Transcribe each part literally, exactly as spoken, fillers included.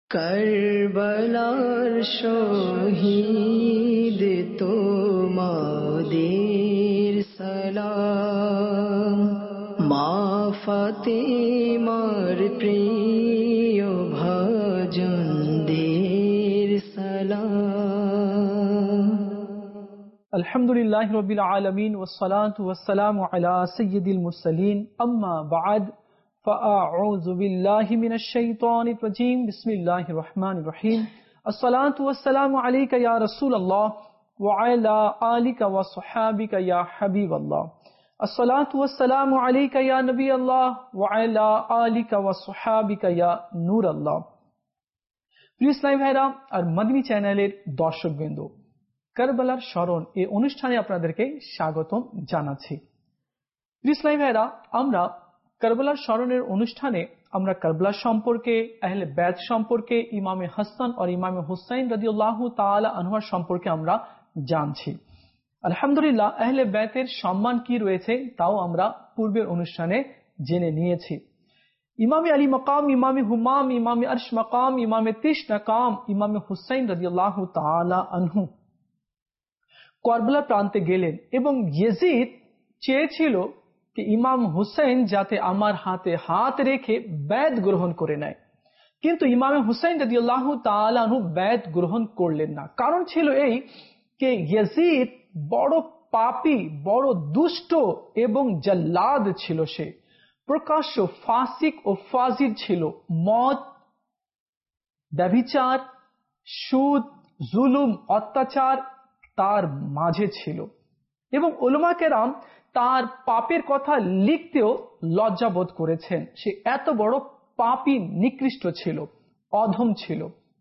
কারবালার শহীদ তোমাদের সালাম, মা ফাতেমার প্রিয় ভাজনদের সালাম। আলহামদুলিল্লাহি রাব্বিল আলামিন ওয়াসসালাতু ওয়াসসালামু আলা সাইয়্যিদিল মুরসালিন, আম্মা বা'দ, ফাআউযু বিল্লাহি মিনাশ শাইতানির রাজীম। বিসমিল্লাহির রহমানির রহিম। আসসালাতু ওয়াসসালামু আলাইকা ইয়া রাসূলুল্লাহ ওয়া আলা আলিকা ওয়া সাহবিকা ইয়া হাবিবাল্লাহ। আসসালাতু ওয়াসসালামু আলাইকা ইয়া নবিয়াল্লাহ ওয়া আলা আলিকা ওয়া সাহবিকা ইয়া নূরাল্লাহ। প্রিয় ইসলামী ভাইরা আর মাদনী চ্যানেলের দর্শকবৃন্দ, কারবালার স্মরণ এই অনুষ্ঠানে আপনাদেরকে স্বাগতম জানাচ্ছি। ইসলামী ভাইরা, আমরা কারবালার স্মরণের অনুষ্ঠানে আমরা কারবালা সম্পর্কে, আহলে বাইত সম্পর্কে, ইমামে হাসান আর ইমামে হুসাইন রাদিয়াল্লাহু তাআলা আনহুর সম্পর্কে আমরা জানছি। আলহামদুলিল্লাহ, আহলে বাইতের সম্মান কি রয়েছে তাও আমরা পূর্বের অনুষ্ঠানে জেনে নিয়েছি। ইমামে আলী মাকাম, ইমামে হুমাম, ইমামে আরশ মাকাম, ইমামে তিশ মাকাম, ইমামে হুসাইন রাদিয়াল্লাহু তাআলা আনহু কারবালার প্রান্তে গেলেন এবং ইয়াজিদ চেয়েছিল যে ইমাম হুসাইন যাতে আমার হাতে হাত রেখে বাইত গ্রহণ করে নেয়, কিন্তু ইমাম হুসাইন রাদিয়াল্লাহু তাআলা আনহু বাইত গ্রহণ করলেন না। কারণ ছিল এই যে ইয়াজিদ বড় পাপী, বড় দুষ্ট এবং জাল্লাদ ছিল। সে প্রকাশ্য ফাসিক ও ফাজির ছিল। মদ, ব্যভিচার, সুদ, জুলুম, অত্যাচার তার মাঝে ছিল এবং উলামা কেরাম তার পাপের কথা লিখতেও লজ্জাবোধ করেছেন। সে এত বড় পাপী, নিকৃষ্ট ছিল, অধম ছিল,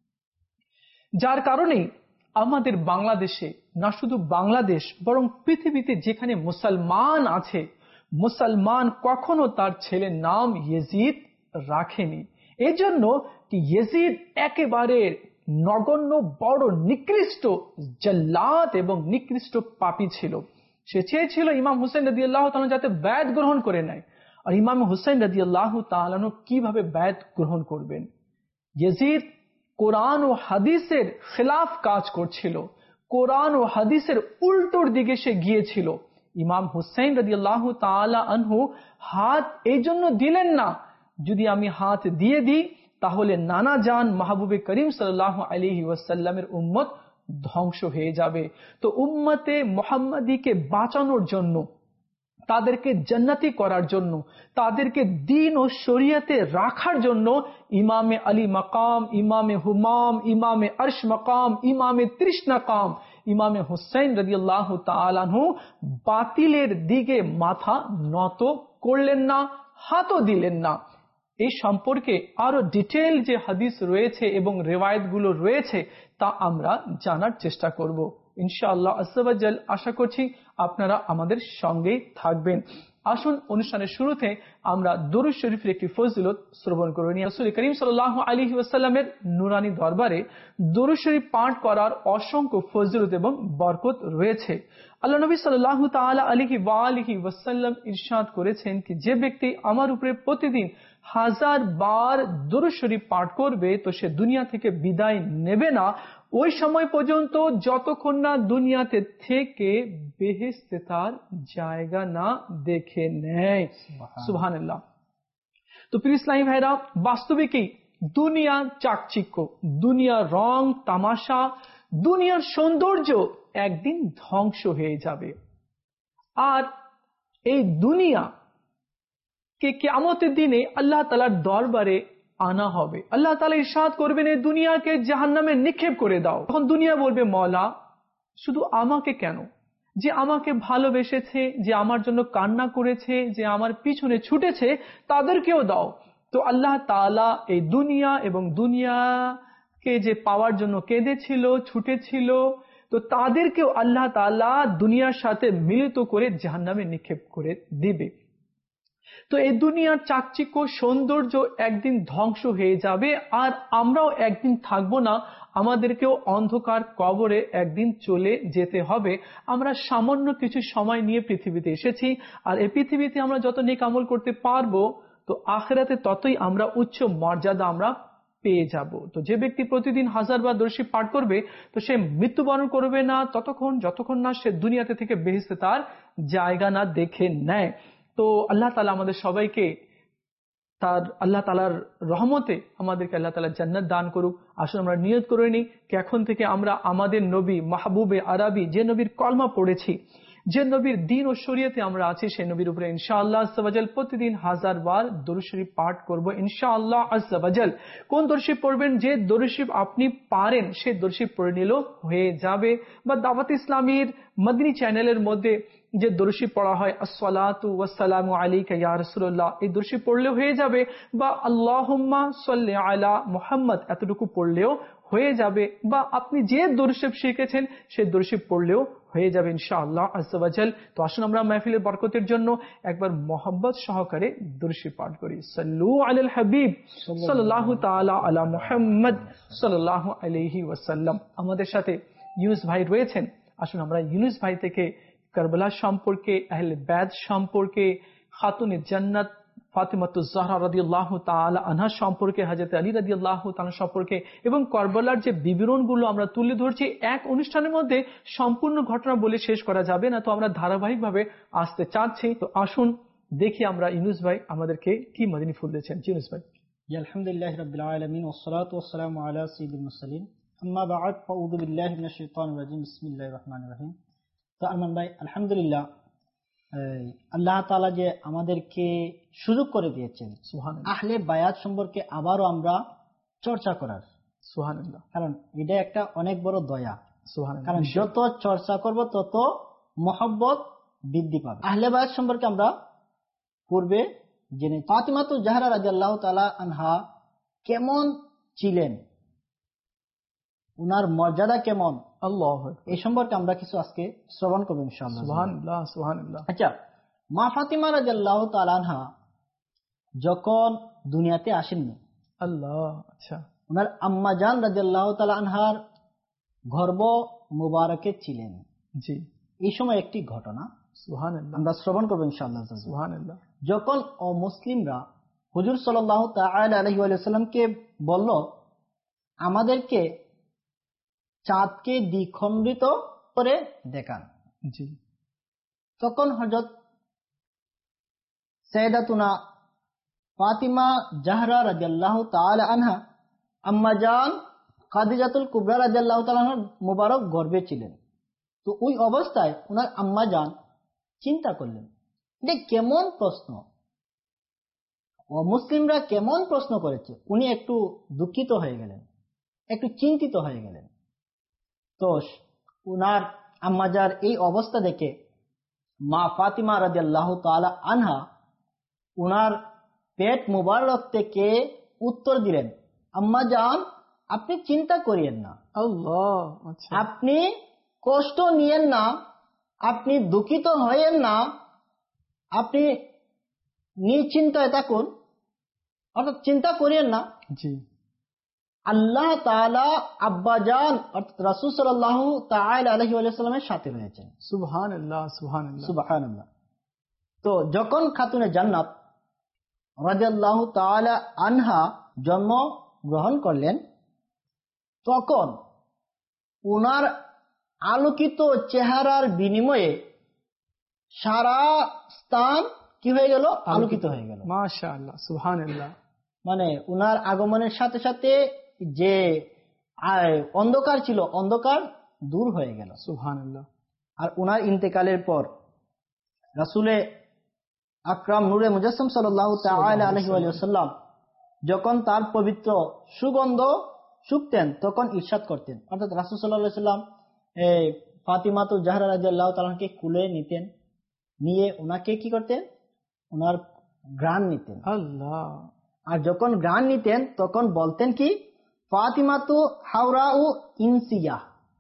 যার কারণে আমাদের বাংলাদেশে, না শুধু বাংলাদেশ বরং পৃথিবীতে যেখানে মুসলমান আছে, মুসলমান কখনো তার ছেলের নাম ইয়াজিদ রাখেনি। এজন্য কি ইয়াজিদ একেবারে নগণ্য, বড় নিকৃষ্ট জাল্লাদ এবং নিকৃষ্ট পাপী ছিল। সে চেয়েছিল ইমাম হুসাইন রাদিয়াল্লাহু তাআলা যাতে বাইত গ্রহণ করে নেয়। আর ইমাম হুসাইন রাদিয়াল্লাহু তাআলা কিভাবে বাইত গ্রহণ করবেন? ইয়াজিদ কোরআন ও হাদিসের খেলাফ কাজ করছিল, কোরআন ও হাদিসের উল্টোর দিকে সে গিয়েছিল। ইমাম হুসাইন রাদিয়াল্লাহু তাআলা আনহু হাত এই জন্য দিলেন না, যদি আমি হাত দিয়ে দিই তাহলে নানা জান মাহবুবে করিম সাল্লাল্লাহু আলাইহি ওয়াসাল্লামের উম্মত ধ্বংস হয়ে যাবে। তো উম্মতে মুহাম্মাদীকে বাঁচানোর জন্য, তাদেরকে জান্নাতি করার জন্য, তাদেরকে দ্বীন ও শরীয়তে রাখার জন্য ইমামে আলী মাকাম, ইমামে হুমাম, ইমামে আরশ মাকাম, ইমামে ত্রিশ মাকাম, ইমামে হুসাইন রাদিয়াল্লাহু তাআলা আনহু বাতিলের দিকে মাথা নত করলেন না, হাতও দিলেন না। এই সম্পর্কে আরো ডিটেইল যে হাদিস রয়েছে এবং রিওয়ায়াতগুলো রয়েছে তা আমরা জানার চেষ্টা করব ইনশাআল্লাহ আযজা ওয়া জাল। আশা করছি আপনারা আমাদের সঙ্গেই থাকবেন। আসুন অনুষ্ঠানের শুরুতে আমরা দরুদ শরীফের একটি ফজিলত শ্রবণ করে নিই। রাসূল করিম সাল্লাল্লাহু আলাইহি ওয়াসাল্লামের নুরানি দরবারে দরুদ শরীফ পাঠ করার অসংখ্য ফজিলত এবং বরকত রয়েছে। আল্লাহ নবী সাল্লাল্লাহু তাআলা আলাইহি ওয়া আলিহি ওয়াসাল্লাম ইরশাদ করেছেন কি যে ব্যক্তি আমার উপরে প্রতিদিন হাজার বার দরুদ শরীফ পাঠ করবে তো সে দুনিয়া থেকে বিদায় নেবে না ওই সময় পর্যন্ত যতক্ষণ না দুনিয়াতে থেকে বেহেশতে তার জায়গা না দেখে নেয়। সুবহানাল্লাহ। তো প্রিয় ইসলামী ভাইরা, বাস্তবিকই দুনিয়া চাকচিক্য, দুনিয়ার রং তামাশা, দুনিয়ার সৌন্দর্য একদিন ধ্বংস হয়ে যাবে। আর এই দুনিয়া কে কিয়ামতের দিনে আল্লাহ তাআলার দরবারে আনা হবে। আল্লাহ তাআলা ইরশাদ করবেন এই দুনিয়াকে জাহান্নামে নিক্ষেপ করে দাও। তখন দুনিয়া বলবে মওলা শুধু আমাকে কেন, যে আমাকে ভালোবেসেছে, যে আমার জন্য কান্না করেছে, যে আমার পিছনে ছুটেছে তাদেরকেও দাও। তো আল্লাহ তাআলা এই দুনিয়া এবং দুনিয়াকে যে পাওয়ার জন্য কেঁদেছিল, ছুটেছিল, তো তাদেরকেও আল্লাহ তাআলা দুনিয়ার সাথে মিলিত করে জাহান্নামে নিক্ষেপ করে দিবে। তো এই দুনিয়ার চাকচিক্য সৌন্দর্য একদিন ধ্বংস হয়ে যাবে আর আমরাও একদিন থাকবো না, আমাদেরকেও অন্ধকার কবরে একদিন চলে যেতে হবে। আমরা সামান্য কিছু সময় নিয়ে পৃথিবীতে এসেছি আর এই পৃথিবীতে আমরা যত নেক আমল করতে পারবো তো আখিরাতে ততই আমরা উচ্চ মর্যাদা আমরা পেয়ে যাব। তো যে ব্যক্তি প্রতিদিন হাজার বার দরুদ শরীফ পাঠ করবে তো সে মৃত্যুবরণ করবে না ততক্ষণ যতক্ষণ না সে দুনিয়াতে থেকে বেহেশতে তার জায়গা না দেখে নেয়। তো আল্লাহ তাআলা আমাদের সবাইকে তার আল্লাহ তাআলার রহমতে আমাদেরকে আল্লাহ তাআলা জান্নাত দান করুক। আসলে আমরা নিয়ত করে নিই কি এখন থেকে আমরা আমাদের নবী মাহবুবে আরবি যে নবীর কলমা পড়েছি, যে নবীর দ্বীন ও শরীয়তে আমরা আছি সেই নবীর উপরে ইনশাআল্লাহ আজ্জা ওয়া জাল প্রতিদিন হাজার বার দরুদ শরীফ পাঠ করব ইনশাআল্লাহ আজ্জা ওয়া জাল। কোন দরুদ শরীফ পড়বেন? যে দরুদ শরীফ আপনি পারেন সেই দরুদ শরীফ পড়ে নিলেও হয়ে যাবে। বা দাওয়াত ইসলামীর মদনী চ্যানেলের মধ্যে যে দরুদ শরীফ পড়া হয় আসসালাতু ওয়াসসালামু আলাইকা ইয়া রাসূলুল্লাহ, এই দরুদ শরীফ পড়লেও হয়ে যাবে। বা আল্লাহুম্মা সাল্লি আলা মুহাম্মদ এতটুকু পড়লেও হয়ে যাবে। বা আপনি যে দরুদ শরীফ শিখেছেন সেই দরুদ শরীফ পড়লেও হয়ে যাবে ইনশাআল্লাহ আজ্জা ওয়া জাল। তো আসুন আমরা মাহফিলের বরকতের জন্য একবার মোহাম্মত সহকারে দরুদ শরীফ পাঠ করি। সাল্লু আলাল হাবিব সাল্লাল্লাহু তাআলা আলা মুহাম্মদ সাল্লাল্লাহু আলাইহি ওয়াসাল্লাম। আমাদের সাথে ইউনুস ভাই রয়েছেন। আসুন আমরা ইউনুস ভাই থেকে কারবালা সম্পর্কে, আহলে বাইত সম্পর্কে, খাতুনে জান্নাত ফাতিমাতুজ জাহরা রাদিয়াল্লাহু তাআলা আনহা সম্পর্কে, হযরত আলী রাদিয়াল্লাহু তাআলা সম্পর্কে এবং কারবালার যে বিবরণগুলো আমরা তুলে ধরছি এক অনুষ্ঠানের মধ্যে সম্পূর্ণ ঘটনা বলে শেষ করা যাবে না, তো আমরা ধারাবাহিকভাবে আসতে চাচ্ছি। তো আসুন দেখি আমরা ইউনুস ভাই আমাদেরকে কি মদিনী ফুল দিয়েছেন। ইউনুস ভাই। আলহামদুলিল্লাহি রাব্বিল আলামিন ওয়াস সালাতু ওয়াস সালামু আলা সাইয়্যিদিল মুরসালিন আম্মা বা'দ ফাউযু বিল্লাহি মিনাশ শাইতানির রাজিম বিসমিল্লাহির রহমানির রহিম। তো আরমান ভাই আলহামদুলিল্লাহ আল্লাহ তাআলা যে আমাদেরকে সুযোগ করে দিয়েছেন সুবহানাল্লাহ আহলে বায়াত সম্পর্কে আবারও আমরা চর্চা করার। সুবহানাল্লাহ। কারণ এটা একটা অনেক বড় দয়া। সুবহানাল্লাহ। কারণ যত চর্চা করব তত মহব্বত বৃদ্ধি পাবে। আহলে বায়াত সম্পর্কে আমরা পূর্বে জেনে ফাতিমাতুজ জাহরা রাদিয়াল্লাহু তাআলা আনহা কেমন ছিলেন, উনার মর্যাদা কেমন, আল্লাহ এই সম্পর্কে আমরা কিছু আজকে শ্রবণ করব ইনশাআল্লাহ। সুবহানাল্লাহ সুবহানাল্লাহ। আচ্ছা, মা ফাতিমা রাদিয়াল্লাহু তাআলা আনহা যখন দুনিয়াতে আসেননি, আল্লাহ আচ্ছা, উনার আম্মা জান রাদিয়াল্লাহু তাআলা আনহার গর্ভ মুবারকে ছিলেন। জি। এই সময় একটি ঘটনা সুবহানাল্লাহ আমরা শ্রবণ করব ইনশাআল্লাহ। সুবহানাল্লাহ। যখন অমুসলিমরা হুজুর সাল্লাল্লাহু তাআলা আলাইহি ওয়া সাল্লামকে বলল আমাদেরকে চাঁদকে দ্বিখণ্ডিত করে দেখান, জি, তখন হযরত সাইয়্যিদাতুনা ফাতিমা জাহরা রাদিয়াল্লাহু তাআলা আনহা আম্মা জান খাদিজাতুল কুবরা রাদিয়াল্লাহু তাআলা আনহার মুবারক গর্ভে ছিলেন। তো ওই অবস্থায় ওনার আম্মা জান চিন্তা করলেন এটা কেমন প্রশ্ন, ও মুসলিমরা কেমন প্রশ্ন করেছে। উনি একটু দুঃখিত হয়ে গেলেন, একটু চিন্তিত হয়ে গেলেন। তো উনার আম্মাজার এই অবস্থা দেখে মা ফাতিমা রাদিয়াল্লাহু তাআলা আনহা উনার পেট মুবারক থেকে উত্তর দিলেন, আম্মা জান আপনি চিন্তা করিয়েন না, আল্লাহ আচ্ছা, আপনি কষ্ট নিয়েন না, আপনি দুঃখিত হয়েন না, আপনি নিশ্চিন্তায় থাকুন, অর্থাৎ চিন্তা করিয়েন না। জি। আল্লাহ তাআলা আব্বাজান অর্থাৎ রাসূল সাল্লাল্লাহু তাআলা আলাইহি ওয়া সাল্লামের সাথে রয়েছেন। সুবহানাল্লাহ সুবহানাল্লাহ সুবহানাল্লাহ। তো যখন খাতুনে জান্নাত রাদিয়াল্লাহু তাআলা আনহা জন্ম গ্রহণ করলেন তখন উনার আলোকিত চেহারার বিনিময়ে সারা স্থান কি হয়ে গেল? আলোকিত হয়ে গেল। মাশাআল্লাহ সুবহানাল্লাহ। মানে উনার আগমনের সাথে সাথে যে অন্ধকার ছিল অন্ধকার দূর হয়ে গেল। সুবহানাল্লাহ। আর উনার ইন্তেকালের পর রাসূলে আকরাম নূরে মুজাসসাম সাল্লাল্লাহু তাআলা আলাইহি ওয়া সাল্লাম যখন তার পবিত্র সুগন্ধ শুকতেন তখন ইরশাদ করতেন, অর্থাৎ রাসূল সাল্লাল্লাহু আলাইহি ওয়াসাল্লাম এই ফাতিমাতুজ জাহরা রাদিয়াল্লাহু তাআলাকে কুলে নিতেন, নিয়ে ওনাকে কি করতেন? ওনার ঘ্রাণ নিতেন। আল্লাহ। আর যখন ঘ্রাণ নিতেন তখন বলতেন কি ফাতিমাতু হাওরাউ ইনসিয়া,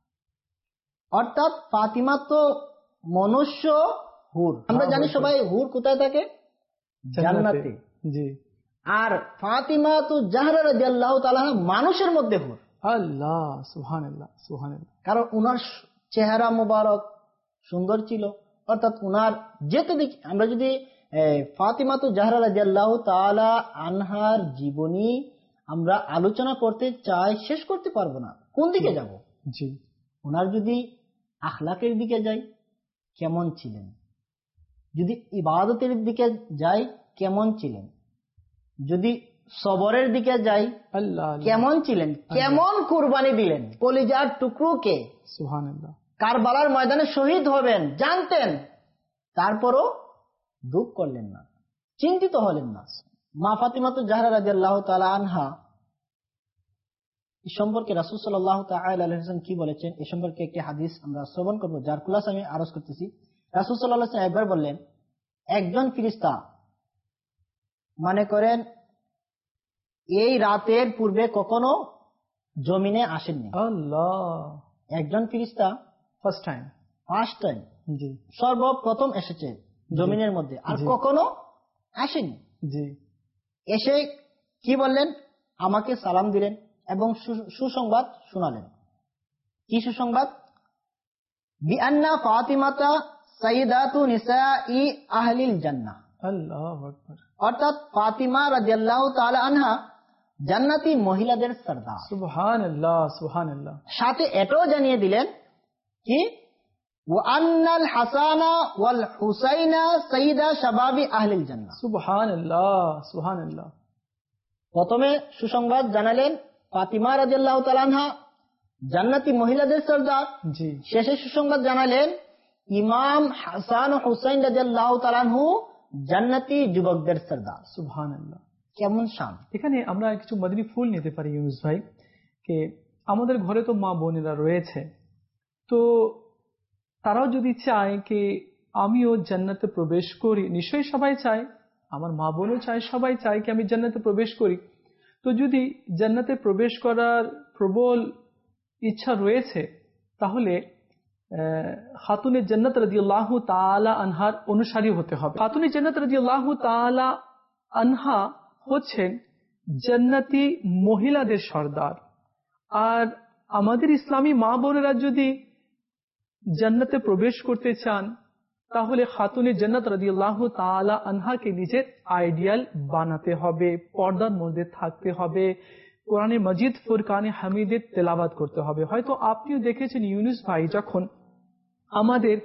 অর্থাৎ ফাতিমা তো মনুষ্য হুর। আমরা জানি সবাই হুর কোথায় থাকে? জান্নাতে। জি। আর ফাতিমাতু জাহরা রাদিয়াল্লাহু তাআলা মানুষের মধ্যে হুর। আল্লাহ সুবহানাল্লাহ সুবহানাল্লাহ। কারণ উনার চেহারা মোবারক সুন্দর ছিল, অর্থাৎ উনার যেতে দেখি আমরা যদি ফাতিমাতু জাহরা রাদিয়াল্লাহু তাআলা আনহার জীবনী আমরা আলোচনা করতে চাই, শেষ করতে পারবো না। কোন দিকে যাব? জি ওনার যদি আখলাকের দিকে যাই, কেমন ছিলেন? যদি ইবাদতের দিকে যাই, কেমন ছিলেন? যদি সবরের দিকে যাই, আল্লাহ কেমন ছিলেন? কেমন কুরবানি দিলেন? কলিজার টুকরোকে সুবহানাল্লাহ কারবালার ময়দানে শহীদ হবেন জানতেন, তারপরও দুঃখ করলেন না, চিন্তিত হলেন না। মা ফাতিমা জাহরা রাদিয়াল্লাহু তাআলা আনহা এই সম্পর্কে রাসূল সাল্লাল্লাহু তাআলা আলাইহি ওয়াসাল্লাম কি বলেছেন, এই সম্পর্কে একটি হাদিস আমরা শ্রবণ করব, যার খুলাসা আমি আরজ করতেছি। রাসূল সাল্লাল্লাহু আলাইহি ওয়াসাল্লাম একবার বললেন, একজন ফেরেশতা মনে করেন এই রাতের পূর্বে কখনো জমিনে আসেননি। আল্লাহ, একজন ফেরেশতা ফার্স্ট টাইম, ফার্স্ট টাইম, জি সর্বপ্রথম এসেছে জমিনের মধ্যে, আর জি। কখনো আসেনি। জি এসে কি বললেন? আমাকে সালাম দিলেন এবং সু- সুসংবাদ শোনালেন। কি সুসংবাদ? বিআন্না ফাতিমাতা সাইয়্যিদাতু নিসাই আহলিল জান্নাহ, আল্লাহু আকবার, অর্থাৎ ফাতিমা রাদিয়াল্লাহু তাআলা আনহা জান্নাতি মহিলাদের সরদার। সুবহানাল্লাহ সুবহানাল্লাহ। সাথে এটাও জানিয়ে দিলেন কি ওয়া আন্নাল হাসানা ওয়াল হুসাইনা সাইয়্যিদা শাবাবি আহলিল জান্নাহ। সুবহানাল্লাহ সুবহানাল্লাহ। প্রথমে সুসংবাদ জানালেন ফাতিমা রাদিয়াল্লাহু তাআলা আনহা জান্নাতি মহিলাদের সরদার, জি শেষে সুসংবাদ জানালেন ইমাম হাসান ও হুসাইন রাদিয়াল্লাহু তাআলা আনহু জান্নাতি যুবকদের সরদার। সুবহানাল্লাহ। কেমন শান! এখানে আমরা কিছু মদনী ফুল নিতে পারি ইউনুস ভাই, কে আমাদের ঘরে তো মা বোনেরা রয়েছে, তো তারাও যদি চায় কি আমিও জান্নাতে প্রবেশ করি, নিশ্চয়ই সবাই চায়, আমার মা বোনও চায়, সবাই চায় কি আমি জান্নাতে প্রবেশ করি। তো যদি জান্নাতে প্রবেশ করার প্রবল ইচ্ছা রয়েছে, তাহলে খাতুনে জান্নাত রাদিয়াল্লাহু তাআলা আনহার অনুসারী হতে হবে। খাতুনে জান্নাত রাদিয়াল্লাহু তাআলা আনহা হচ্ছেন জান্নাতি মহিলাদের সর্দার। আর আমাদের ইসলামী মা বোনেরা যদি জান্নাতে প্রবেশ করতে চান, তাহলে খাতুনে জান্নাত রাদিয়াল্লাহু তাআলা আনহাকে নিজের আইডিয়াল বানাতে হবে, পর্দার মধ্যে থাকতে হবে, কোরআনে মাজিদ ফুরকানে হামিদের তেলাওয়াত করতে হবে। হয়তো আপনিও দেখেছেন ইউনুস ভাই, যখন আমাদের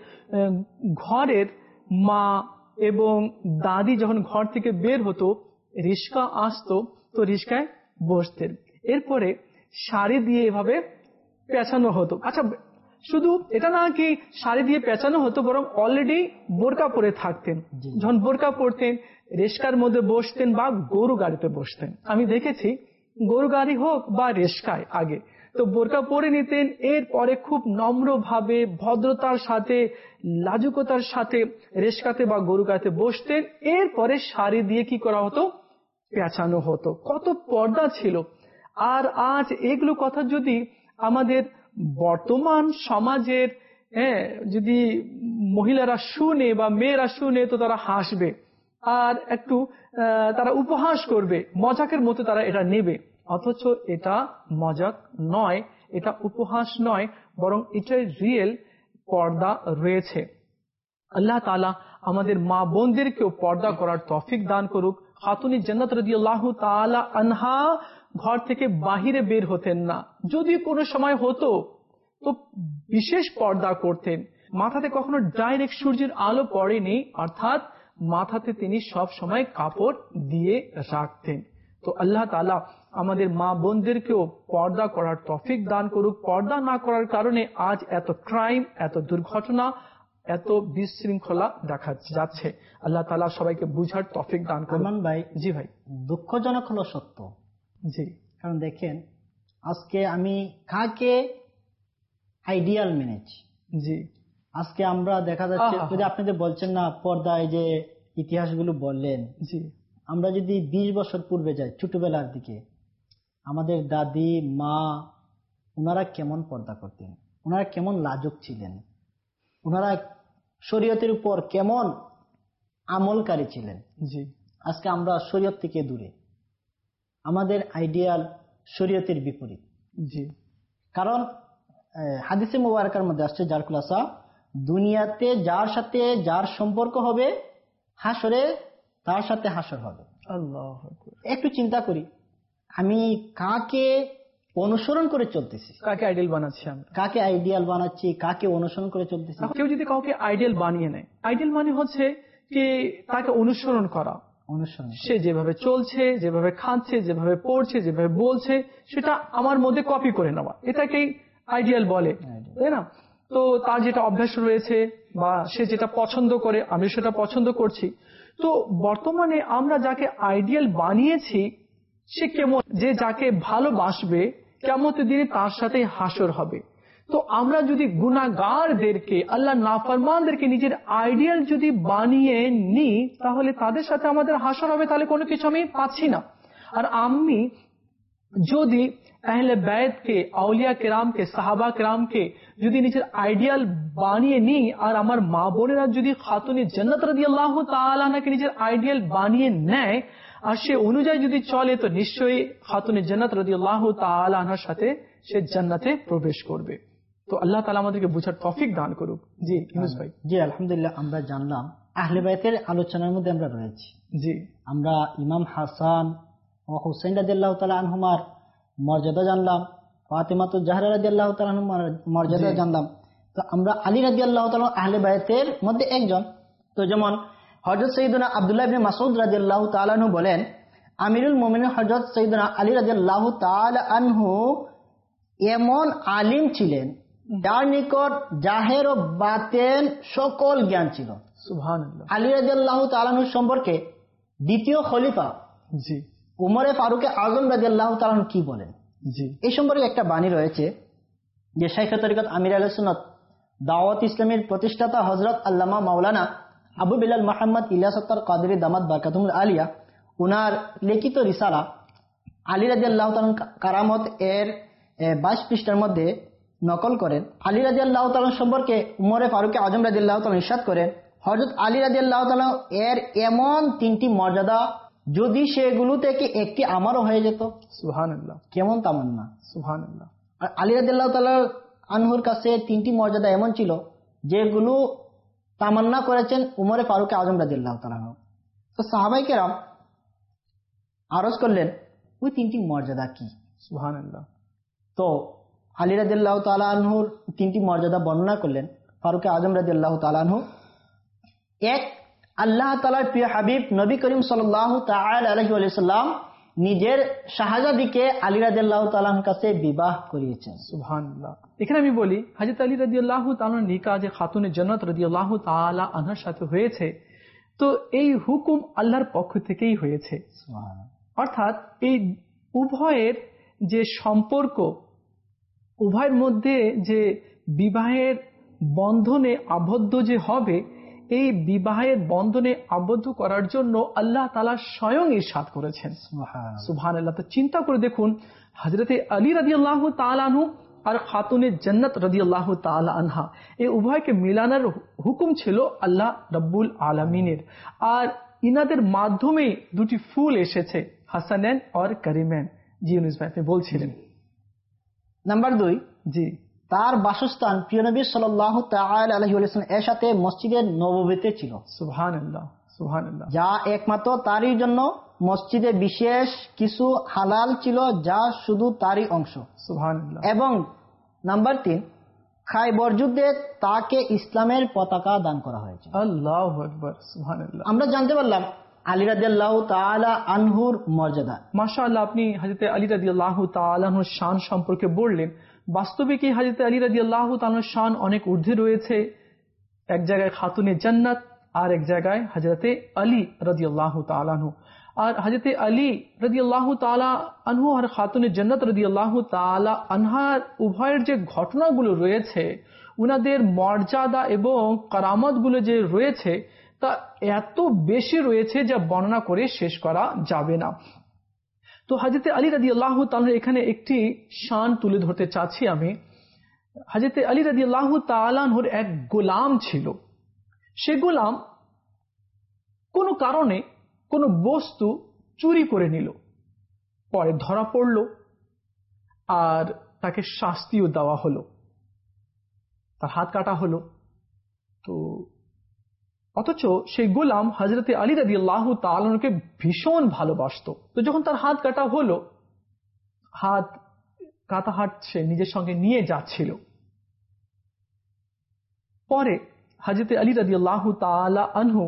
ঘরের মা এবং দাদি যখন ঘর থেকে বের হতো, রিস্কা আসতো, তো রিস্কায় বসতেন, এরপরে শাড়ি দিয়ে এভাবে পেঁচানো হতো। আচ্ছা, শুধু এটা না কি শাড়ি দিয়ে পেঁচানো হতো, বরং অলরেডি বোরকা পরে থাকতেন। যখন বোরকা পরতেন, রেস্কার মধ্যে বসতেন বা গরু গাড়িতে বসতেন। আমি দেখেছি গরু গাড়ি হোক বা রেস্কায় আগে তো বোরকা পরে নিতেন, এরপরে খুব নম্রভাবে ভদ্রতার সাথে লাজুকতার সাথে রেস্কাতে বা গরু গাড়িতে বসতেন, এরপরে শাড়ি দিয়ে কি করা হতো? পেঁচানো হতো। কত পর্দা ছিল। আর আজ এগুলো কথা যদি আমাদের বর্তমান সমাজের হ্যাঁ যদি মহিলারা শুনে বা মেয়েরা শুনে, তো তারা হাসবে আর একটু তারা উপহাস করবে, মজাকের মতো তারা এটা নেবে। অথচ এটা মজাক নয়, এটা উপহাস নয়, বরং এটাই রিয়েল পর্দা রয়েছে। আল্লাহ তাআলা আমাদের মা বোনদেরকেও পর্দা করার তৌফিক দান করুক। খাতুনে জান্নাত রাদিয়াল্লাহু তাআলা আনহা ঘর থেকে বাহিরে বের হতেন না, যদি কোনো সময় হতো তো বিশেষ পর্দা করতেন। মাথাতে কখনো ডাইরেক্ট সূর্যের আলো পড়েনি, অর্থাৎ মাথাতে তিনি সব সময় কাপড় দিয়ে রাখতেন। তো আল্লাহ তাআলা আমাদের মা বোনদেরকেও পর্দা করার তৌফিক দান করুক। পর্দা না করার কারণে আজ এত ক্রাইম, এত দুর্ঘটনা, এত বিশৃঙ্খলা দেখা যাচ্ছে। আল্লাহ তাআলা সবাইকে বুঝার তৌফিক দান করুন। আমান ভাই, জি ভাই। দুঃখজনক হলো সত্য। জি, কারণ দেখেন আজকে আমি কাকে আইডিয়াল মেনেছি। জি, আজকে আমরা দেখা যাচ্ছে, আহা। যদি আপনি যে বলছেন না পর্দায় যে ইতিহাসগুলো বললেন, জি, আমরা যদি বিশ বছর পূর্বে যাই, ছোটবেলার দিকে, আমাদের দাদি মা ওনারা কেমন পর্দা করতেন, ওনারা কেমন লাজুক ছিলেন, ওনারা শরীয়তের উপর কেমন আমলকারী ছিলেন। জি, আজকে আমরা শরীয়ত থেকে দূরে, আমাদের আইডিয়াল শরীয়তের বিপরীত। জি, কারণ হাদিসে মুবারকার মধ্যে আসছে, যার খুলাসা দুনিয়াতে যার সাথে যার সম্পর্ক হবে, হাসরে তার সাথে হাসর হবে। আল্লাহু আকবার। একটু চিন্তা করি, আমি কাকে অনুসরণ করে চলতেছি, কাকে আইডিয়াল বানাচ্ছি আমি, কাকে আইডিয়াল বানাচ্ছি, কাকে অনুসরণ করে চলতেছি। কেউ যদি কাউকে আইডিয়াল বানিয়ে নেয়, আইডিয়াল মানে হচ্ছে কি তাকে অনুসরণ করা, অনুসরণ সে যেভাবে চলছে, যেভাবে খাচ্ছে, যেভাবে পড়ছে, যেভাবে বলছে, সেটা আমার মধ্যে কপি করে নেওয়া, এটাকেই আইডিয়াল বলে, তাই না? তো তার যেটা অভ্যাস রয়েছে বা সে যেটা পছন্দ করে আমি সেটা পছন্দ করছি। তো বর্তমানে আমরা যাকে আইডিয়াল বানিয়েছি সে কেমন, যে যাকে ভালোবাসবে কিয়ামতের দিনে তার সাথে হাসর হবে। তো আমরা যদি গুনাহগারদেরকে, আল্লাহ নাফরমানদেরকে নিজের আইডিয়াল যদি বানিয়ে নিই তাহলে তাদের সাথে আমাদের হাসর হবে, তাহলে কোনো কিছু আমি পাচ্ছি না। আর আমি যদি আহলে বাইতকে, আউলিয়া কেরামকে, সাহাবা কেরামকে যদি নিজের আইডিয়াল বানিয়ে নিই, আর আমার মা বোনেরা যদি খাতুনে জান্নাত রাদিয়াল্লাহু তাআলা আনহাকে নিজের আইডিয়াল বানিয়ে নেয় আর সে অনুযায়ী যদি চলে, তো নিশ্চয়ই খাতুনে জান্নাত রাদিয়াল্লাহু তাআলা আনহার সাথে সে জান্নাতে প্রবেশ করবে। তো আল্লাহ তাআলা আমাদেরকে বুঝার তৌফিক দান করুক। জি ইউনুস ভাই। জি আলহামদুলিল্লাহ, আমরা জানলাম আহলে বাইতের আলোচনার মধ্যে আমরা রয়েছি। জি, আমরা ইমাম হাসান ও হুসাইন রাদিয়াল্লাহু তাআলা আনহুমার মর্যাদা জানলাম, ফাতিমাতু জাহরা রাদিয়াল্লাহু তাআলা আনহার মর্যাদা জানলাম। তো আমরা আলী রাদিয়াল্লাহু তাআলা আহলে বাইতের মধ্যে একজন। তো যেমন হযরত সাইয়্যিদুনা আব্দুল্লাহ ইবনে মাসউদ রাদিয়াল্লাহু তাআলা আনহু বলেন, আমিরুল মুমিনিন হযরত সাইয়্যিদুনা আলী রাদিয়াল্লাহু তাআলা আনহু এমন আলিম ছিলেন যার নিকট জাহের ও বাতেন সকল জ্ঞান ছিল। সুবহানাল্লাহ। আলী রাদিয়াল্লাহু তাআলা আনহু সম্পর্কে দ্বিতীয় খলিফা জি উমরে ফারুক আজম রাদিয়াল্লাহু তাআলা আনহু কি বলেন? জি, এই সম্পর্কে একটা বাণী রয়েছে যে শাইখে তরিকত আমির আহলে সুন্নাত দাওয়াত ইসলামের প্রতিষ্ঠাতা হযরত আল্লামা মাওলানা আবু বিলাল মুহাম্মদ ইলিয়াস আত্তার কাদরি দামাত বারকাতুল আলিয়া উনার লিখিত রিসালা আলী রাদিয়াল্লাহু তাআলা কারামত এর বাইশ পৃষ্ঠার মধ্যে নকল করেন। আলী রাদিয়াল্লাহু তাআলা সম্পর্কে উমরে ফারুক আজম রাদিয়াল্লাহু তাআলা ইরশাদ করেন, হযরত আলী রাদিয়াল্লাহু তাআলা এর এমন তিনটি মর্যাদা, যদি সেগুলো থেকে একটি আমারও হয়ে যেত। সুবহানাল্লাহ। কেমন তামান্না! সুবহানাল্লাহ। আর আলী রাদিয়াল্লাহু তাআলা আনহুর কাছে তিনটি মর্যাদা এমন ছিল যেগুলো তামান্না করেছেন উমরে ফারুক আজম রাদিয়াল্লাহু তাআলা। তো সাহাবায়ে কেরাম আরজ করলেন ওই তিনটি মর্যাদা কি? সুবহানাল্লাহ। তো আলী রাদিয়াল্লাহু তাআলা আনহুর তিনটি মর্যাদা বর্ণনা করলেন ফারুক আজম রাদিয়াল্লাহু তাআলা আনহু। এক, আল্লাহ তাআলার প্রিয় হাবিব নবী করিম সাল্লাল্লাহু তাআলা আলাইহি ওয়াসাল্লাম নিজের শাহজাদিকে আলী রাদিয়াল্লাহু তাআলার কাছে বিবাহ করিয়েছেন। সুবহানাল্লাহ। এখানে আমি বলি, হযরত আলী রাদিয়াল্লাহু তাআলার নিকাহ যে খাতুনে জান্নাত রাদিয়াল্লাহু তাআলা আনহার সাথে হয়েছে, তো এই হুকুম আল্লাহর পক্ষ থেকেই হয়েছে। অর্থাৎ এই উভয়ের যে সম্পর্ক, উভয়ের মধ্যে যে বিবাহের বন্ধনে আবদ্ধ যে হবে, এই বিবাহের বন্ধনে আবদ্ধ করার জন্য আল্লাহ তাআলা স্বয়ং ইরশাদ করেছেন। সুবহানাল্লাহ। তো চিন্তা করে দেখুন, হযরতে আলী রাদিয়াল্লাহু তাআলা আনহু আর খাতুনে জান্নাত রাদিয়াল্লাহু তাআলা আনহা, এই উভয়কে মিলানোর হুকুম ছিল আল্লাহ রাব্বুল আলামিনের। আর ইনাদের মাধ্যমে দুটি ফুল এসেছে, হাসানান আর কারিমান। জি ইউনুস ভাই আপনি বলছিলেন। নাম্বার দুই, জি, তার বাসস্থান প্রিয় নবী সাল্লাল্লাহু তাআলা আলাইহি ওয়াসাল্লাম এর সাথে মসজিদে নববীতে ছিল। সুবহানাল্লাহ। সুবহানাল্লাহ। যা একমাত্র তারই জন্য মসজিদে বিশেষ কিছু হালাল ছিল যা শুধু তারই অংশ। সুবহানাল্লাহ। এবং নাম্বার তিন, খায়বর যুদ্ধে তাকে ইসলামের পতাকা দান করা হয়েছে। আল্লাহু আকবার। সুবহানাল্লাহ। আমরা জানতে পারলাম আলী রাদিয়াল্লাহু তাআলা আনহুর মর্যাদা। মাশাআল্লাহ, আপনি হযরত আলী রাদিয়াল্লাহু তাআলা আনহুর শান সম্পর্কে বললেন। বাস্তবে কি হযরত আলী রাদিয়াল্লাহু তাআলার শান অনেক ঊর্ধ্বে রয়েছে। এক জায়গায় খাতুনে জান্নাত, আর এক জায়গায় হযরত আলী রাদিয়াল্লাহু তাআলা আনহু। আর হযরত আলী রাদিয়াল্লাহু তাআলা আনহু আর খাতুনে জান্নাত রাদিয়াল্লাহু তাআলা আনহার উভয়ের যে ঘটনাগুলো রয়েছে, উনাদের মর্যাদা এবং কারামতগুলো যে রয়েছে তা এত বেশি রয়েছে যা বর্ণনা করে শেষ করা যাবে না। তো হযরত আলী রাদিয়াল্লাহু তাআলা এখানে একটি শান তুলে ধরতে চাচ্ছি আমি। হযরত আলী রাদিয়াল্লাহু তাআলা আনহুর এক গোলাম ছিল। সে গোলাম কোনো কারণে কোনো বস্তু চুরি করে নিল, পরে ধরা পড়ল আর তাকে শাস্তিও দেওয়া হলো, তার হাত কাটা হলো। তো অথচ সেই গোলাম হযরত আলী রাদিয়াল্লাহু তাআলা আনহুকে ভীষণ ভালোবাসতো। তো যখন তার হাত কাটা হলো হাত কাটা হাত সে নিজের সঙ্গে নিয়ে যাচ্ছিল। পরে হযরত আলী রাদিয়াল্লাহু তাআলা আনহু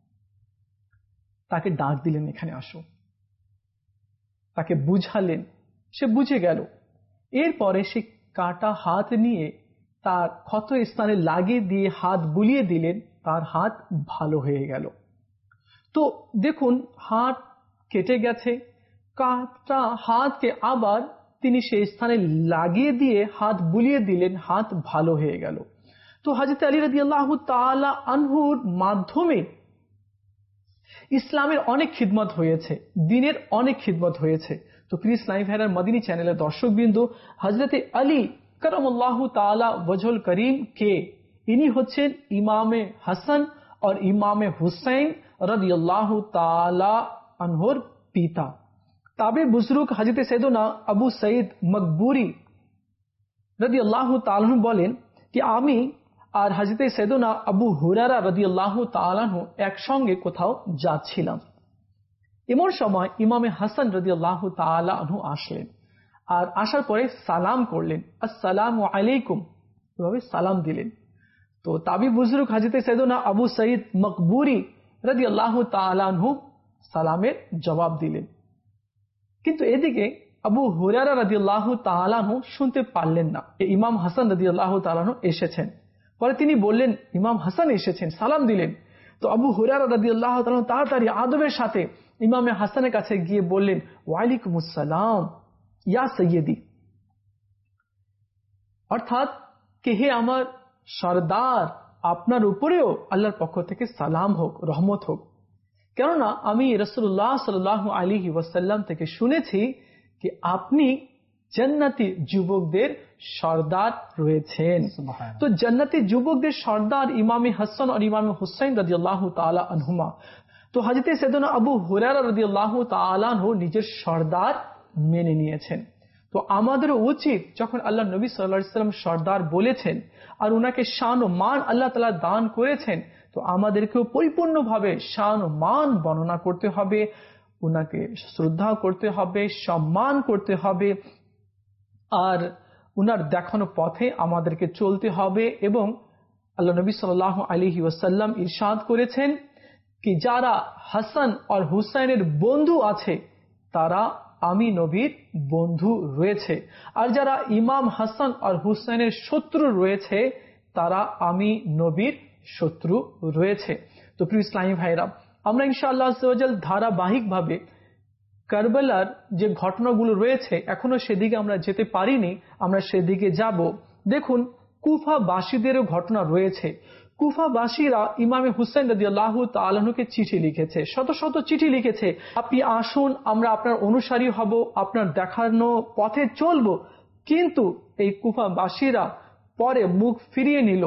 তাকে ডাক দিলেন, এখানে আসো, তাকে বুঝালেন, সে বুঝে গেল। এরপরে সে কাটা হাত নিয়ে তার ক্ষত স্থানে লাগিয়ে দিয়ে হাত বুলিয়ে দিলেন, তার হাত ভালো হয়ে গেল। তো দেখুন, হাত কেটে গেছে, কাটা হাতকে আবার তিনি সেই স্থানে লাগিয়ে দিয়ে হাত বুলিয়ে দিলেন, হাত ভালো হয়ে গেল। তো হযরত আলী রাদিয়াল্লাহু তাআলা আনহুর মাধ্যমে ইসলামের অনেক খিদমত হয়েছে, দ্বীনের অনেক খিদমত হয়েছে। তো প্রিয় ইসলামী ভাইয়ের মদিনী চ্যানেলের দর্শকবৃন্দ, হযরত আলী করমুল্লাহু তাআলা ওয়াজহুল করিম কে? ইনি হচ্ছেন ইমামে হাসান और ইমামে হুসাইন রাদিয়াল্লাহু তাআলা আনহুর পিতা। তাবে বুজরুগ হযরত সৈয়দনা আবু সঈদ মকবুরি রাদিয়াল্লাহু তাআলা আনহু বলেন কি আমি আর হযরত সৈয়দনা আবু হুরায়রা রাদিয়াল্লাহু তাআলা আনহু একসঙ্গে কোথাও যাচ্ছিলাম। এমন সময় ইমামে হাসান রাদিয়াল্লাহু তাআলা আনহু আসলেন, আর আসার পরে সালাম করলেন, আসসালামু আলাইকুম, এভাবে সালাম দিলেন। তো তাবি বুজরুগ হযরত সৈয়দনা আবু সঈদ মকবুরি রাদিয়াল্লাহু তাআলা আনহু সালামের জবাব দিলেন। কিন্তু এদিকে আবু হুরায়রা রাদিয়াল্লাহু তাআলা আনহু শুনতে পারলেন না ইমাম হাসান রাদিয়াল্লাহু তাআলা আনহু এসেছেন। পরে তিনি বললেন, ইমাম হাসান এসেছেন, সালাম দিলেন। তো আবু হুরায়রা রাদিয়াল্লাহু তাআলা আনহু তাড়াতাড়ি আদবের সাথে ইমামে হাসানের কাছে গিয়ে বললেন, ওয়ালাইকুম আসসালাম ইয়া সৈয়দি, অর্থাৎ কে হে আমার সরদার, আপনার উপরেও আল্লাহর পক্ষ থেকে সালাম হোক, রহমত হোক। কেননা আমি রাসূলুল্লাহ সাল্লাল্লাহু আলাইহি ওয়াসাল্লাম থেকে শুনেছি যে আপনি জান্নাতি যুবকদের সর্দার রয়েছেন। তো জান্নাতি যুবকদের সর্দার ইমামে হাসান আর ইমামে হুসাইন রাদিয়াল্লাহু তাআলা আনহুমা। তো হযরত সাইয়েদনা আবু হুরায়রা রাদিয়াল্লাহু তাআলা আনহু নিজের সর্দার মেনে নিয়েছেন। তো আমাদের উচিত, যখন আল্লাহ নবী সাল্লাল্লাহু আলাইহি ওয়াসাল্লাম সর্দার বলেছেন আর উনাকে শান ও মান আল্লাহ তাআলা দান করেছেন, তো আমাদেরকেও পরিপূর্ণভাবে শান ও মান বর্ণনা করতে হবে, উনাকে শ্রদ্ধা করতে হবে, সম্মান করতে হবে, আর উনার দেখানো পথে আমাদেরকে চলতে হবে। এবং আল্লাহ নবী সাল্লাল্লাহু আলাইহি ওয়াসাল্লাম ইরশাদ করেছেন কি যারা হাসান আর হুসাইনের বন্ধু আছে তারা আমি নবীর বন্ধু রয়েছে, আর যারা ইমাম হাসান আর হুসাইনের শত্রু রয়েছে তারা আমি নবীর শত্রু রয়েছে। তো প্রিয় ইসলামী ভাইরা, আমরা ইনশাআল্লাহ আজ্জা ওয়া জাল ধারাবাহিকভাবে কারবালার যে ঘটনাগুলো রয়েছে, এখনো সেদিকে আমরা যেতে পারিনি, আমরা সেদিকে যাব। দেখুন, কুফাবাসীদেরও ঘটনা রয়েছে। কুফাবাসীরা ইমামে হুসাইন রাদিয়াল্লাহু তাআলা আনহুকে চিঠি লিখেছে, শত শত চিঠি লিখেছে, আপনি আসুন, আমরা আপনার অনুসারী হব, আপনার দেখানো পথে চলব। কিন্তু এই কুফাবাসীরা পরে মুখ ফিরিয়ে নিল।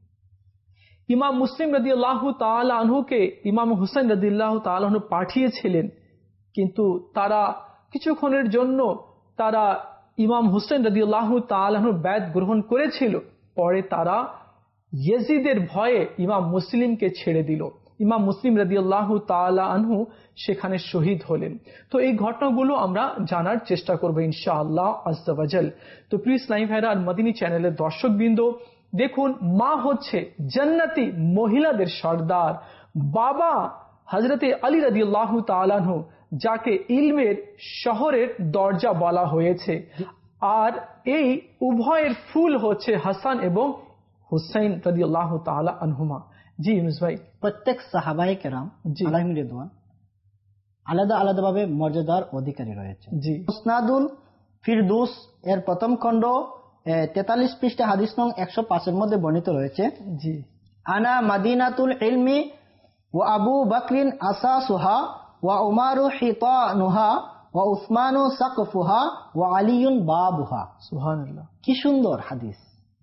ইমাম মুসলিম রাদিয়াল্লাহু তাআলা আনহুকে ইমাম হুসাইন রাদিয়াল্লাহু তাআলা আনহু পাঠিয়েছিলেন, কিন্তু তারা কিছুক্ষণের জন্য তারা ইমাম হুসাইন রাদিয়াল্লাহু তাআলা আনহুর বাইত গ্রহণ করেছিল। পরে তারা ইয়াজিদের ভয়ে ইমাম মুসলিমকে ছেড়ে দিল। ইমাম মুসলিম রাদিয়াল্লাহু তাআলা আনহু সেখানে শহীদ হলেন। তো এই ঘটনাগুলো আমরা জানার চেষ্টা করব ইনশাআল্লাহ আজ্জা ওয়া জাল। তো প্রিয় ইসলামী ভাইরা আর মদিনী চ্যানেলের দর্শকবৃন্দ, দেখুন, মা হচ্ছে জান্নাতি মহিলাদের সর্দার, বাবা হযরতে আলী রাদিয়াল্লাহু তাআলা আনহু যাকে ইলমের শহরের দরজা বলা হয়েছে, আর এই উভয়ের ফুল হচ্ছে হাসান এবং হুসাইন রাদিয়াল্লাহু তাআলা আনহুমা। জি ইউনুস ভাই। প্রত্যেক সাহাবায়ে কেরাম আলাইহিম রিদওয়ান আলাদা আলাদাভাবে মর্যাদার অধিকারী রয়েছে। জি, মুসনাদুল ফিরদৌস এর প্রথম খণ্ড তেতাল্লিশ পৃষ্ঠা হাদিস নং একশো পাঁচ এর মধ্যে বর্ণিত রয়েছে, জি, আনা মাদিনাতুল ইলমি ওয়া আবু বকরিন আসাসুহা ওয়া উমারু হিতানুহা ওয়া উসমানু সাকফুহা ওয়া আলিয়ুন বাবুহা। সুবহানাল্লাহ, কি সুন্দর হাদিস।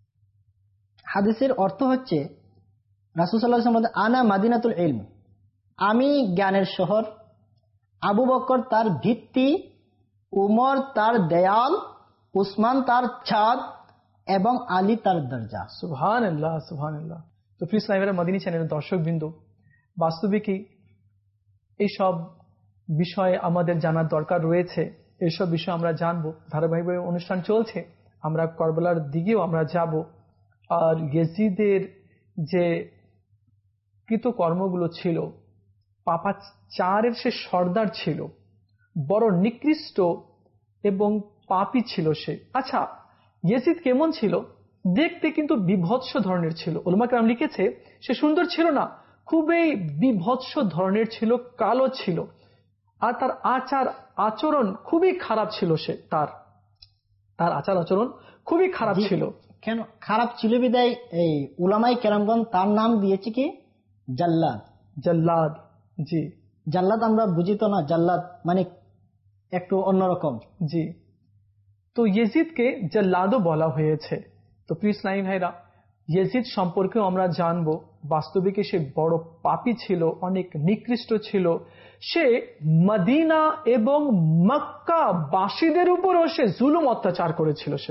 হাদিসের অর্থ হচ্ছে রাসূল সাল্লাল্লাহু আলাইহি ওয়াসাল্লাম আনা মাদিনাতুল ইলম, আমি জ্ঞানের শহর, আবু বকর তার ভিত্তি, উমর তার দেয়াল, উসমান তার ছাদ এবং আলী তার দরজা। সুবহানাল্লাহ, সুবহানাল্লাহ। তো প্রিয় ইসলামী মদিনী চ্যানেলের দর্শকবৃন্দ, বাস্তবিকই এইসব বিষয়ে আমাদের জানার দরকার রয়েছে। এসব বিষয়ে আমরা জানবো। ধারাবাহিকভাবে অনুষ্ঠান চলছে, আমরা কারবালার দিকেও আমরা যাব। আর ইয়েজিদের যে কৃতকর্মগুলো ছিল, পাপাচারের সে সর্দার ছিল, বড় নিকৃষ্ট এবং পাপী ছিল সে। আচ্ছা, ইয়েজিদ কেমন ছিল? দেখতে কিন্তু বিভৎস ধরনের ছিল। উলামা কেরাম লিখেছে সে সুন্দর ছিল না, খুবই বিভৎস ধরনের ছিল, কালো ছিল, আর তার আচার আচরণ খুবই খারাপ ছিল। সে তার তার আচার আচরণ খুবই খারাপ ছিল। কেন খারাপ ছিল? বিদায় এই উলামাই কেরামগণ তার নাম দিয়েছে কি জাল্লাদ। জাল্লাদ, জি। জাল্লাদ আমরা বুঝি তো না, জাল্লাদ মানে একটু অন্যরকম। জি, তো ইয়েজিদকে জাল্লাদও বলা হয়েছে। তো প্রিয় ইসলামী ভাইরা, ইয়েজিদ সম্পর্কেও আমরা জানবো। বাস্তবিকে সে বড় পাপী ছিল, অনেক নিকৃষ্ট ছিল। সে মদিনা এবং মক্কা বাসীদের উপরও সে জুলুম অত্যাচার করেছিল। সে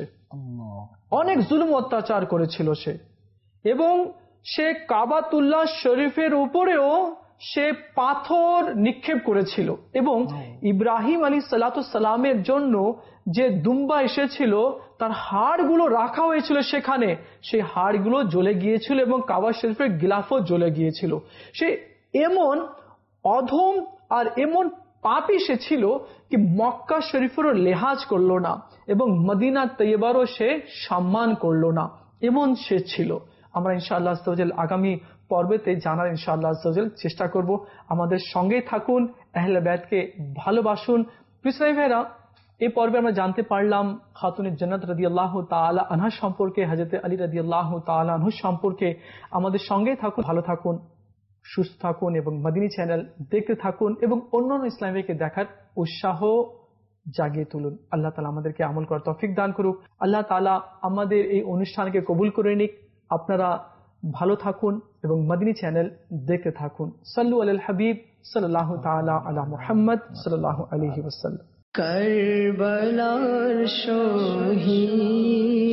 অনেক জুলুম অত্যাচার করেছিল সে, এবং সে কাবাতুল্লাহ শরীফের উপরেও সে পাথর নিক্ষেপ করেছিল। এবং ইব্রাহিম আলাইহিস সালামের জন্য যে দুম্বা এসেছিল তার হাড়গুলো রাখা হয়েছিল সেখানে, সেই হাড়গুলো জ্বলে গিয়েছিল এবং কাবা শরীফের গিলাফও জ্বলে গিয়েছিল। সে এমন অধম আর এমন পাপী সে ছিল কি মক্কা শরীফেরও লেহাজ করলো না এবং মদিনা তৈয়বারও সে সম্মান করলো না, এমন সে ছিল। আমরা ইনশাআল্লাহ আস্তাগফিরুল আগামী পর্বেতে জানার ইনশাআল্লাহ আস্তাগফিরুল চেষ্টা করব। আমাদের সঙ্গেই থাকুন, আহলে বাইতকে ভালোবাসুন। প্রিয় ভাইরা, এই পর্বে আমরা জানতে পারলাম খাতুনে জান্নাত রাদিয়াল্লাহু তাআলা আনহা সম্পর্কে, হযরত আলী রাদিয়াল্লাহু তাআলা আনহু সম্পর্কে। আমাদের সঙ্গেই থাকুন, ভালো থাকুন, সুস্থ থাকুন এবং মদিনী চ্যানেল দেখতে থাকুন এবং অন্যান্য ইসলামীকে দেখার উৎসাহ জাগিয়ে তুলুন। আল্লাহ তাআলা আমাদেরকে আমল করার তৌফিক দান করুক। আল্লাহ তাআলা আমাদের এই অনুষ্ঠানকে কবুল করে নিক। আপনারা ভালো থাকুন এবং মদিনী চ্যানেল দেখতে থাকুন। সাল্লু আলাল হাবিব সাল্লাল্লাহু তাআলা আলা মুহাম্মদ সাল্লাল্লাহু আলাইহি ওয়াসাল্লাম। কারবালার শহীদ